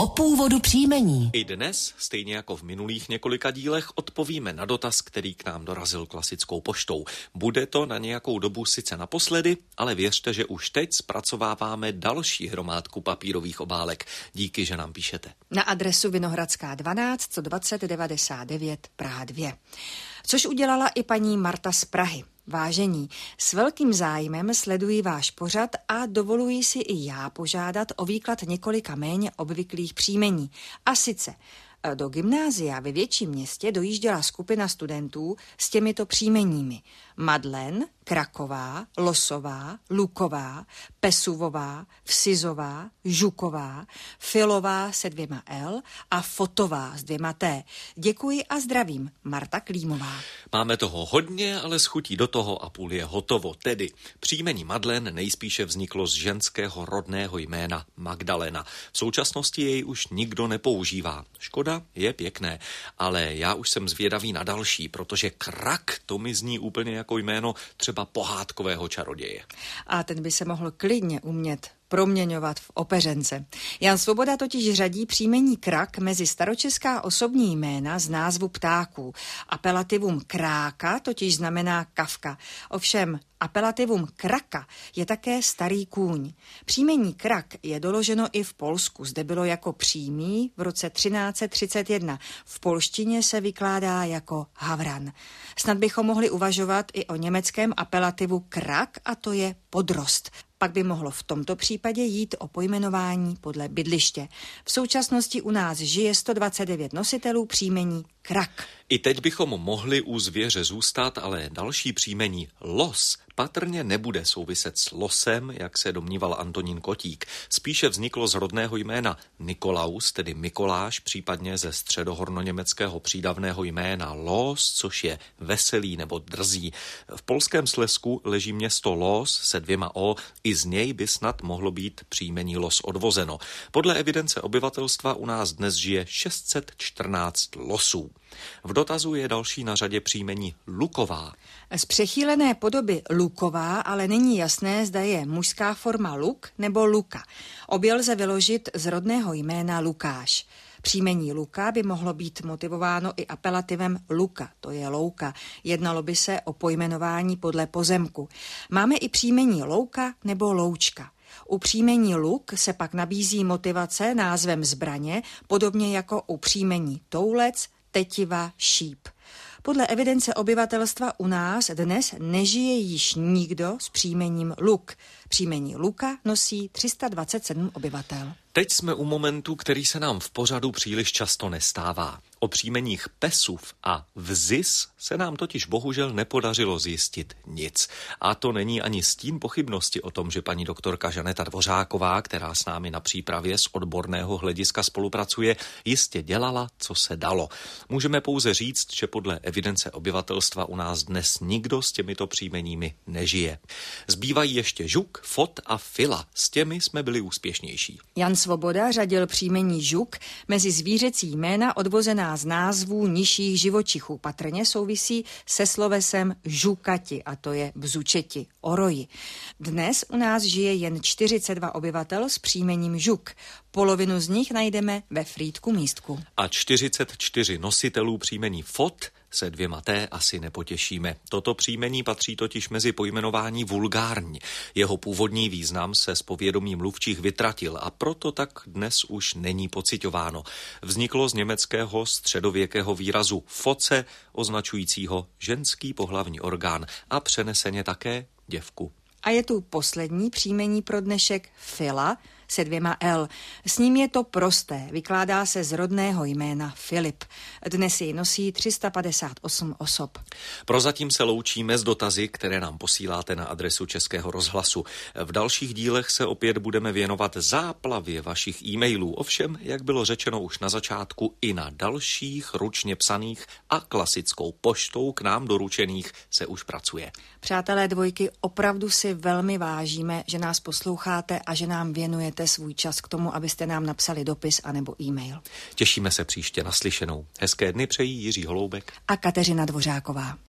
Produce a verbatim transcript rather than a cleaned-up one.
o původu příjmení. I dnes, stejně jako v minulých několika dílech, odpovíme na dotaz, který k nám dorazil klasickou poštou. Bude to na nějakou dobu sice naposledy, ale věřte, že už teď zpracováváme další hromádku papírových obálek. Díky, že nám píšete. Na adresu Vinohradská dvanáct dvacet devadesát devět Praha dva. Což udělala i paní Marta z Prahy. Vážení, s velkým zájmem sleduji váš pořad a dovoluji si i já požádat o výklad několika méně obvyklých příjmení. A sice do gymnázia ve větším městě dojížděla skupina studentů s těmito příjmeními: Madlen, Kraková, Losová, Luková, Pesuvová, Vsizová, Žuková, Filová se dvěma L a Fotová s dvěma T. Děkuji a zdravím, Marta Klímová. Máme toho hodně, ale s chutí do toho a půl je hotovo. Tedy příjmení Madlen nejspíše vzniklo z ženského rodného jména Magdalena. V současnosti jej už nikdo nepoužívá. Škoda, je pěkné, ale já už jsem zvědavý na další, protože Krak, to mi zní úplně jako jméno třeba pohádkového čaroděje. A ten by se mohl klidně umět proměňovat v opeřence. Jan Svoboda totiž řadí příjmení Krak mezi staročeská osobní jména z názvu ptáků. Apelativum kráka totiž znamená kavka. Ovšem apelativum kraka je také starý kůň. Příjmení Krak je doloženo i v Polsku. Zde bylo jako přímý v roce třináct set třicet jedna. V polštině se vykládá jako havran. Snad bychom mohli uvažovat i o německém apelativu krak, a to je podrost. Pak by mohlo v tomto případě jít o pojmenování podle bydliště. V současnosti u nás žije sto dvacet devět nositelů příjmení Krak. I teď bychom mohli u zvěře zůstat, ale další příjmení Los patrně nebude souviset s losem, jak se domníval Antonín Kotík. Spíše vzniklo z rodného jména Nikolaus, tedy Mikoláš, případně ze středohornoněmeckého přídavného jména Los, což je veselý nebo drzý. V polském Slezsku leží město Los se dvěma O, i z něj by snad mohlo být příjmení Los odvozeno. Podle evidence obyvatelstva u nás dnes žije šest set čtrnáct losů. V dotazu je další na řadě příjmení Luková. Z přechýlené podoby Luková ale není jasné, zda je mužská forma Luk nebo Luka. Obě lze vyložit z rodného jména Lukáš. Příjmení Luka by mohlo být motivováno i apelativem Luka, to je louka. Jednalo by se o pojmenování podle pozemku. Máme i příjmení Louka nebo Loučka. U příjmení Luk se pak nabízí motivace názvem zbraně, podobně jako u příjmení Toulec, Tetiva, Šíp. Podle evidence obyvatelstva u nás dnes nežije již nikdo s příjmením Luk. Příjmení Luka nosí tři sta dvacet sedm obyvatel. Teď jsme u momentu, který se nám v pořadu příliš často nestává. O příjmeních Pesuv a Vzis se nám totiž bohužel nepodařilo zjistit nic. A to není ani stín pochybnosti o tom, že paní doktorka Žaneta Dvořáková, která s námi na přípravě z odborného hlediska spolupracuje, jistě dělala, co se dalo. Můžeme pouze říct, že podle evidence obyvatelstva u nás dnes nikdo s těmito příjmeními nežije. Zbývají ještě Žuk, Fot a Fila. S těmi jsme byli úspěšnější. Jan Svoboda řadil příjmení Žuk mezi zvířecí jména odvozená z názvů nižších živočichů. Patrně souvisí se slovesem žukati, a to je bzučeti, oroji. Dnes u nás žije jen čtyřicet dva obyvatel s příjmením Žuk. Polovinu z nich najdeme ve Frýdku Místku. A čtyřicet čtyři nositelů příjmení Fot se dvěma T asi nepotěšíme. Toto příjmení patří totiž mezi pojmenování vulgární. Jeho původní význam se z povědomí mluvčích vytratil a proto tak dnes už není pocitováno. Vzniklo z německého středověkého výrazu foce, označujícího ženský pohlavní orgán a přeneseně také děvku. A je tu poslední příjmení pro dnešek Fila se dvěma L. S ním je to prosté, vykládá se z rodného jména Filip. Dnes jej nosí tři sta padesát osm osob. Prozatím se loučíme s dotazy, které nám posíláte na adresu Českého rozhlasu. V dalších dílech se opět budeme věnovat záplavě vašich e-mailů. Ovšem, jak bylo řečeno už na začátku, i na dalších ručně psaných a klasickou poštou k nám doručených se už pracuje. Přátelé dvojky, opravdu si velmi vážíme, že nás posloucháte a že nám věnujete svůj čas k tomu, abyste nám napsali dopis anebo e-mail. Těšíme se příště naslyšenou. Hezké dny přejí Jiří Holoubek a Kateřina Dvořáková.